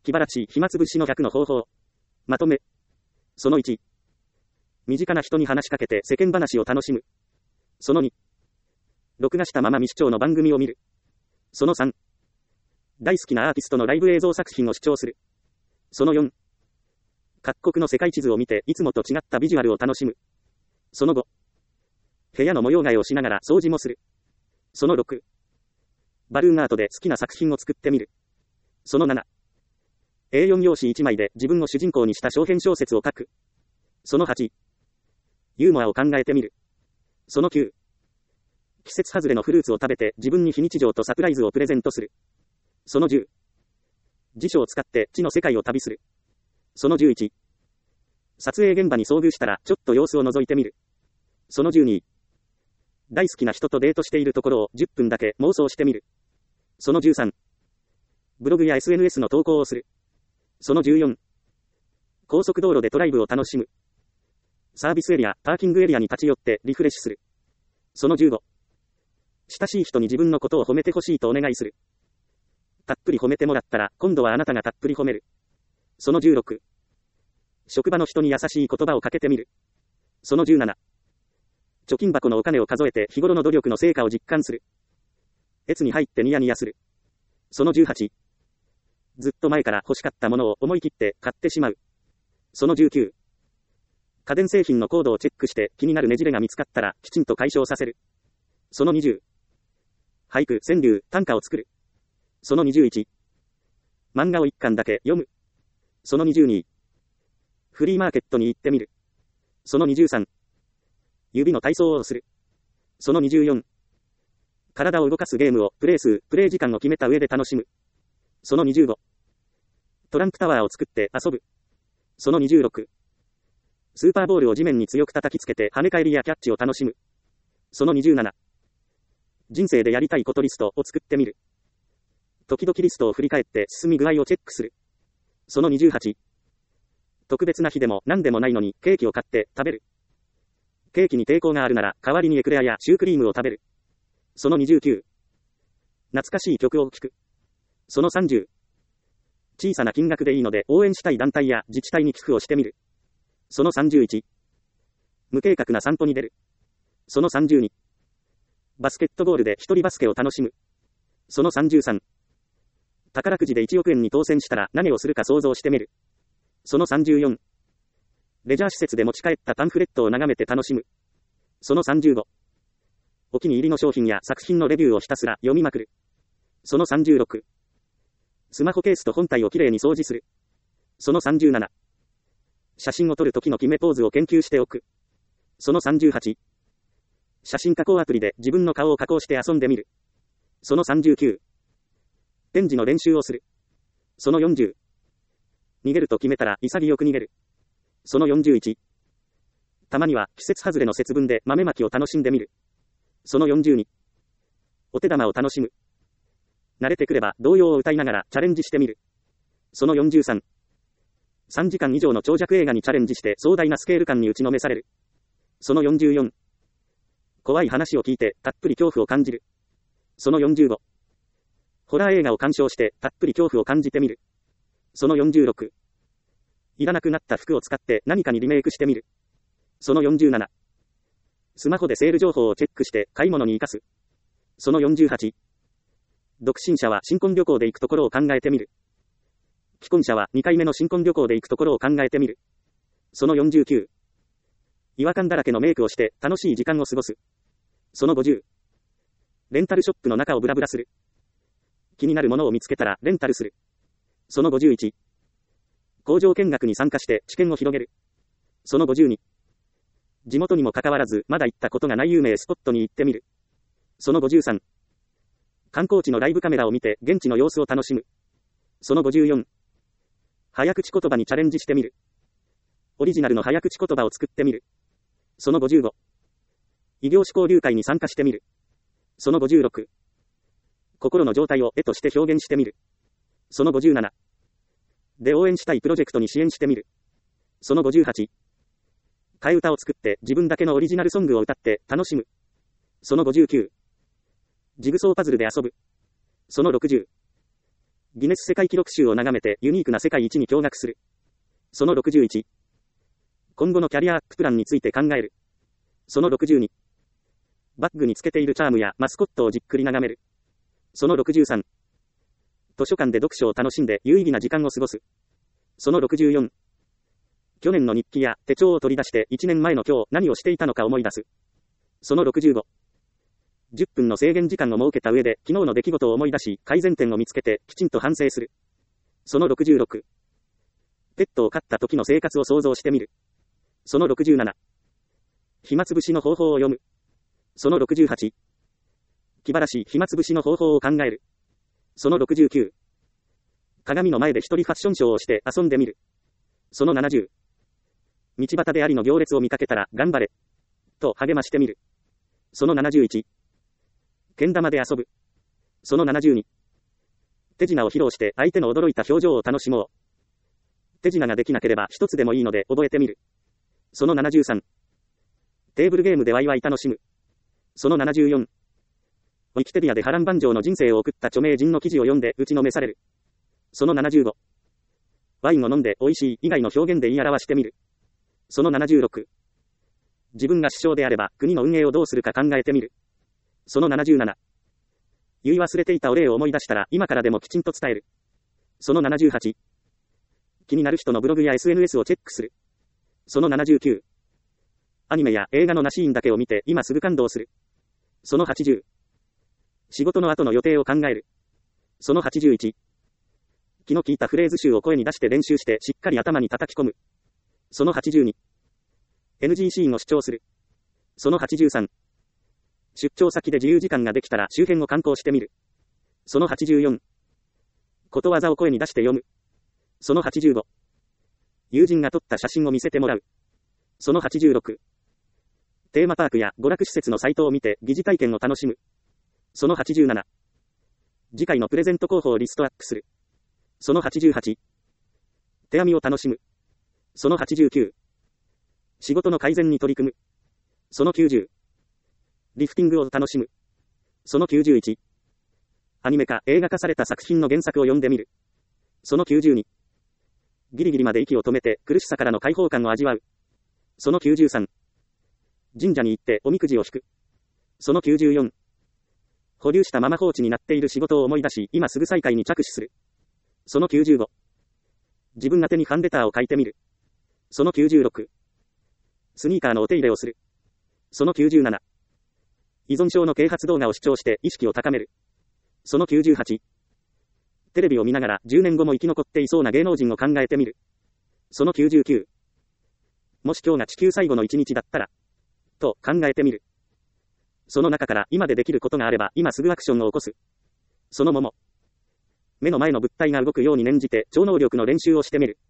気晴らし、暇つぶしの100の方法。まとめ。その1。身近な人に話しかけて世間話を楽しむ。その2。録画したまま未視聴の番組を見る。その3。大好きなアーティストのライブ映像作品を視聴する。その4。各国の世界地図を見ていつもと違ったビジュアルを楽しむ。その5。部屋の模様替えをしながら掃除もする。その6。バルーンアートで好きな作品を作ってみる。その7。A4 用紙1枚で自分を主人公にした長編小説を書く。その8。ユーモアを考えてみる。その9。季節外れのフルーツを食べて自分に非日常とサプライズをプレゼントする。その10。辞書を使って地の世界を旅する。その11。撮影現場に遭遇したらちょっと様子を覗いてみる。その12。大好きな人とデートしているところを10分だけ妄想してみる。その13。ブログや SNS の投稿をする。その14。高速道路でドライブを楽しむ。サービスエリア、パーキングエリアに立ち寄ってリフレッシュする。その15。親しい人に自分のことを褒めてほしいとお願いする。たっぷり褒めてもらったら、今度はあなたがたっぷり褒める。その16。職場の人に優しい言葉をかけてみる。その17。貯金箱のお金を数えて日頃の努力の成果を実感する。越に入ってニヤニヤする。その18。ずっと前から欲しかったものを思い切って買ってしまう。その19。家電製品のコードをチェックして気になるねじれが見つかったらきちんと解消させる。その20。俳句、川柳、短歌を作る。その21。漫画を1巻だけ読む。その22。フリーマーケットに行ってみる。その23。指の体操をする。その24。体を動かすゲームをプレイ時間を決めた上で楽しむ。その25。トランプタワーを作って遊ぶ。その26。スーパーボールを地面に強く叩きつけて跳ね返りやキャッチを楽しむ。その27。人生でやりたいことリストを作ってみる。時々リストを振り返って進み具合をチェックする。その28。特別な日でも何でもないのにケーキを買って食べる。ケーキに抵抗があるなら代わりにエクレアやシュークリームを食べる。その29。懐かしい曲を聴く。その30。小さな金額でいいので応援したい団体や自治体に寄付をしてみる。その31。無計画な散歩に出る。その32。バスケットボールで一人バスケを楽しむ。その33。宝くじで1億円に当選したら何をするか想像してみる。その34。レジャー施設で持ち帰ったパンフレットを眺めて楽しむ。その35。お気に入りの商品や作品のレビューをひたすら読みまくる。その36。スマホケースと本体をきれいに掃除する。その37。写真を撮る時の決めポーズを研究しておく。その38。写真加工アプリで自分の顔を加工して遊んでみる。その39。ペン字の練習をする。その40。逃げると決めたら潔く逃げる。その41。たまには季節外れの節分で豆まきを楽しんでみる。その42。お手玉を楽しむ。慣れてくれば童謡を歌いながらチャレンジしてみる。その43。3時間以上の長尺映画にチャレンジして壮大なスケール感に打ちのめされる。その44。怖い話を聞いてたっぷり恐怖を感じる。その45。ホラー映画を鑑賞してたっぷり恐怖を感じてみる。その46。いらなくなった服を使って何かにリメイクしてみる。その47。スマホでセール情報をチェックして買い物に生かす。その48。独身者は新婚旅行で行くところを考えてみる。既婚者は2回目の新婚旅行で行くところを考えてみる。その49。違和感だらけのメイクをして楽しい時間を過ごす。その50。レンタルショップの中をブラブラする。気になるものを見つけたらレンタルする。その51。工場見学に参加して知見を広げる。その52。地元にもかかわらずまだ行ったことがない有名スポットに行ってみる。その53。観光地のライブカメラを見て現地の様子を楽しむ。その54。早口言葉にチャレンジしてみる。オリジナルの早口言葉を作ってみる。その55。異業種交流会に参加してみる。その56。心の状態を絵として表現してみる。その57。で応援したいプロジェクトに支援してみる。その58。替え歌を作って自分だけのオリジナルソングを歌って楽しむ。その59。ジグソーパズルで遊ぶ。その60。 ギネス世界記録集を眺めてユニークな世界一に驚愕する。その61。今後のキャリアアッププランについて考える。その62。バッグにつけているチャームやマスコットをじっくり眺める。その63。図書館で読書を楽しんで有意義な時間を過ごす。その64。去年の日記や手帳を取り出して1年前の今日何をしていたのか思い出す。その65。10分の制限時間を設けた上で昨日の出来事を思い出し改善点を見つけてきちんと反省する。その66。ペットを飼った時の生活を想像してみる。その67。暇つぶしの方法を読む。その68。気晴らし暇つぶしの方法を考える。その69。鏡の前で一人ファッションショーをして遊んでみる。その70。道端でありの行列を見かけたら頑張れ。と励ましてみる。その71。けん玉で遊ぶ。その72。手品を披露して相手の驚いた表情を楽しもう。手品ができなければ一つでもいいので覚えてみる。その73。テーブルゲームでワイワイ楽しむ。その74。ウィキペディアで波乱万丈の人生を送った著名人の記事を読んで打ちのめされる。その75。ワインを飲んで美味しい以外の表現で言い表してみる。その76。自分が首相であれば国の運営をどうするか考えてみる。その77。言い忘れていたお礼を思い出したら今からでもきちんと伝える。その78。気になる人のブログや SNS をチェックする。その79。アニメや映画のなシーンだけを見て今すぐ感動する。その80。仕事の後の予定を考える。その81。気の利いたフレーズ集を声に出して練習してしっかり頭に叩き込む。その82。NG シーンを主張する。その83。出張先で自由時間ができたら周辺を観光してみる。その84。ことわざを声に出して読む。その85。友人が撮った写真を見せてもらう。その86。テーマパークや娯楽施設のサイトを見て疑似体験を楽しむ。その87。次回のプレゼント候補をリストアップする。その88。手編みを楽しむ。その89。仕事の改善に取り組む。その90。リフティングを楽しむ。その91。アニメ化、映画化された作品の原作を読んでみる。その92。ギリギリまで息を止めて苦しさからの解放感を味わう。その93。神社に行っておみくじを引く。その94。保留したまま放置になっている仕事を思い出し、今すぐ再開に着手する。その95。自分宛てにファンレターを書いてみる。その96。スニーカーのお手入れをする。その97。依存症の啓発動画を視聴して意識を高める。その98。テレビを見ながら10年後も生き残っていそうな芸能人を考えてみる。その99。もし今日が地球最後の一日だったら、と考えてみる。その中から今でできることがあれば今すぐアクションを起こす。その桃。目の前の物体が動くように念じて超能力の練習をしてみる。